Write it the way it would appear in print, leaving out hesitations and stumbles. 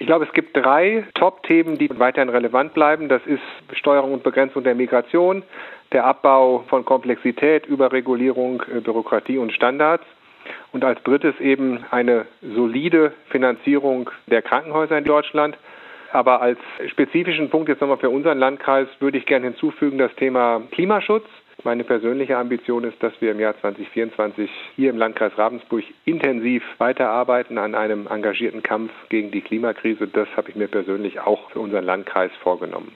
Ich glaube, es gibt 3 Top-Themen, die weiterhin relevant bleiben. Das ist Steuerung und Begrenzung der Migration, der Abbau von Komplexität, Überregulierung, Bürokratie und Standards. Und als drittes eben eine solide Finanzierung der Krankenhäuser in Deutschland. Aber als spezifischen Punkt jetzt nochmal für unseren Landkreis würde ich gerne hinzufügen das Thema Klimaschutz. Meine persönliche Ambition ist, dass wir im Jahr 2024 hier im Landkreis Ravensburg intensiv weiterarbeiten an einem engagierten Kampf gegen die Klimakrise. Das habe ich mir persönlich auch für unseren Landkreis vorgenommen.